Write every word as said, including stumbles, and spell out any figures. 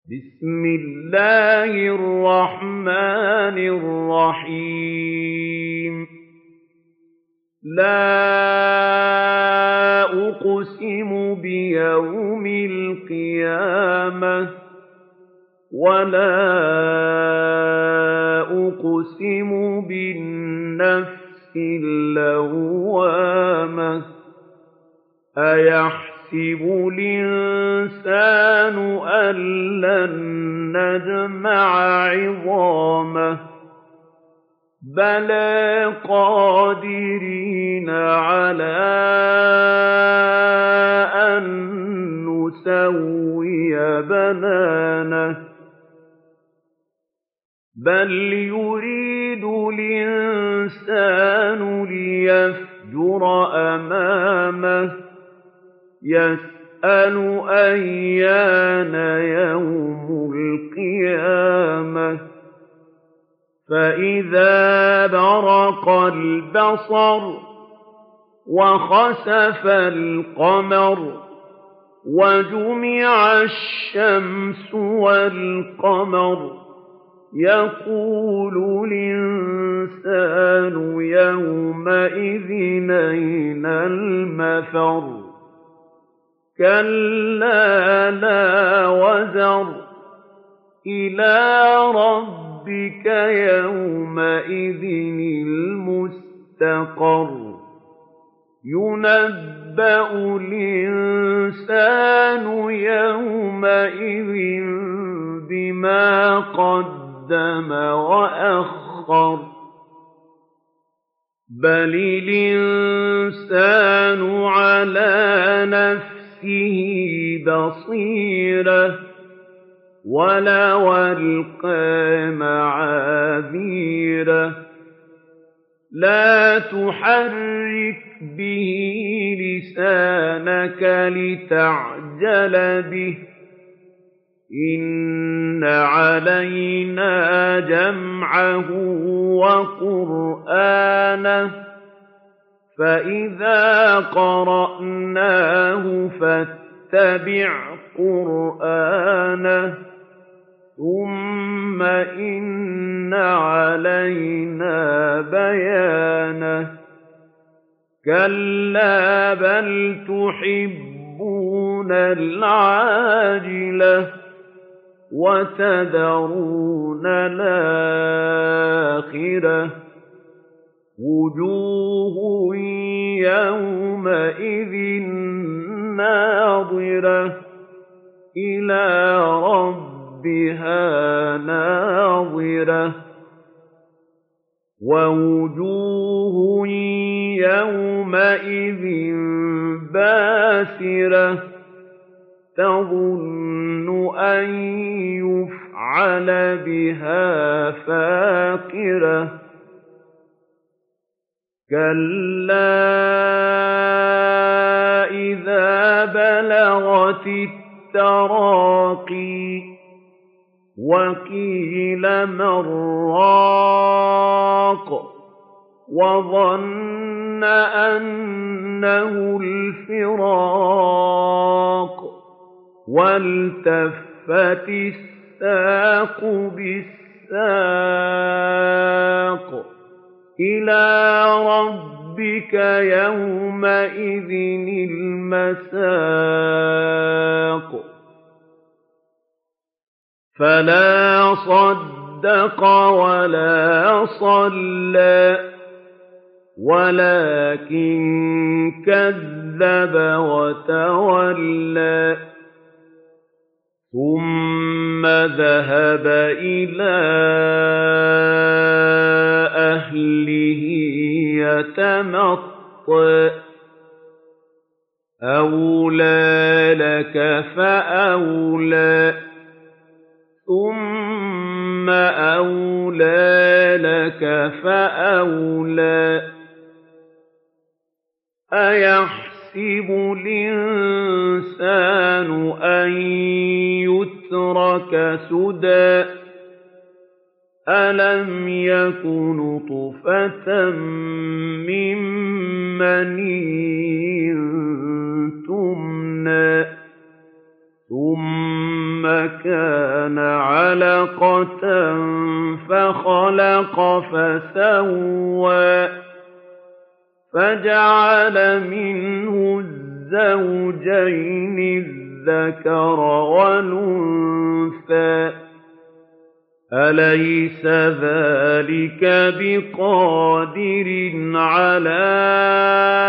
بِسْمِ اللَّهِ الرَّحْمَٰنِ الرَّحِيمِ لَا أُقْسِمُ بِيَوْمِ الْقِيَامَةِ وَلَا أُقْسِمُ بِالنَّفْسِ اللَّوَّامَةِ أَيَحْسَبُ الْإِنسَانُ أَلَّن نَّجْمَعَ عِظَامَهُ بَلَىٰ قَادِرِينَ عَلَىٰ أَن نُّسَوِّيَ بَنَانَهُ بَلْ يُرِيدُ الْإِنسَانُ لِيَفْجُرَ أَمَامَهُ يَسْأَلُ أَيَّانَ يَوْمُ الْقِيَامَةِ فَإِذَا بَرِقَ الْبَصَرُ وَخَسَفَ الْقَمَرُ وَجُمِعَ الشَّمْسُ وَالْقَمَرُ يَقُولُ الْإِنسَانُ يَوْمَئِذٍ أَيْنَ الْمَفَرُّ كَلَّا لَا وَزَرَ إِلَىٰ رَبِّكَ يَوْمَئِذٍ الْمُسْتَقَرُّ يُنَبَّأُ الْإِنسَانُ يَوْمَئِذٍ بِمَا قَدَّمَ وَأَخَّرَ بَلِ الْإِنسَانُ عَلَىٰ نَفْسِهِ بَصِيرَةٌ وَلَوْ أَلْقَىٰ مَعَاذِيرَهُ لَا تُحَرِّكْ بِهِ لِسَانَكَ لِتَعْجَلَ بِهِ إِنَّ عَلَيْنَا جَمْعَهُ وَقُرْآنَهُ فَإِذَا قَرَأْنَاهُ فَاتَّبِعْ قُرْآنَهُ ثُمَّ إِنَّ عَلَيْنَا بَيَانَهُ كَلَّا بَلْ تُحِبُّونَ الْعَاجِلَةَ وَتَذَرُونَ الْآخِرَةَ وُجُوهٌ يَوْمَئِذٍ نَّاضِرَةٌ إِلَىٰ رَبِّهَا نَاظِرَةٌ وَوُجُوهٌ يَوْمَئِذٍ بَاسِرَةٌ تَظُنُّ أَن يُفْعَلَ بِهَا فَاقِرَةٌ كَلَّا إِذَا بَلَغَتِ التَّرَاقِيَ وَقِيلَ مَنْ رَاقٍ وَظَنَّ أَنَّهُ الْفِرَاقُ وَالْتَفَّتِ السَّاقُ بِالسَّاقِ إِلَىٰ رَبِّكَ يَوْمَئِذٍ الْمَسَاقُ فَلَا صَدَّقَ وَلَا صَلَّىٰ وَلَٰكِن كَذَّبَ وَتَوَلَّىٰ ثُمَّ ذَهَبَ إِلَىٰ أَهْلِهِ يَتَمَطَّىٰ أَوْلَىٰ لَكَ فَأَوْلَىٰ ثُمَّ أَوْلَىٰ لَكَ فَأَوْلَىٰ أَيَحْسَبُ الْإِنسَانُ أَن يُتْرَكَ سُدًى أَلَمْ يَكُ نُطْفَةً مِّن مَّنِيٍّ يُمْنَىٰ ثُمَّ كَانَ عَلَقَةً فَخَلَقَ فَسَوَّىٰ فَجَعَلَ مِنْهُ الزَّوْجَيْنِ الذَّكَرَ وَالْأُنثَىٰ ۚ أَلَيْسَ ذَٰلِكَ بِقَادِرٍ عَلَىٰ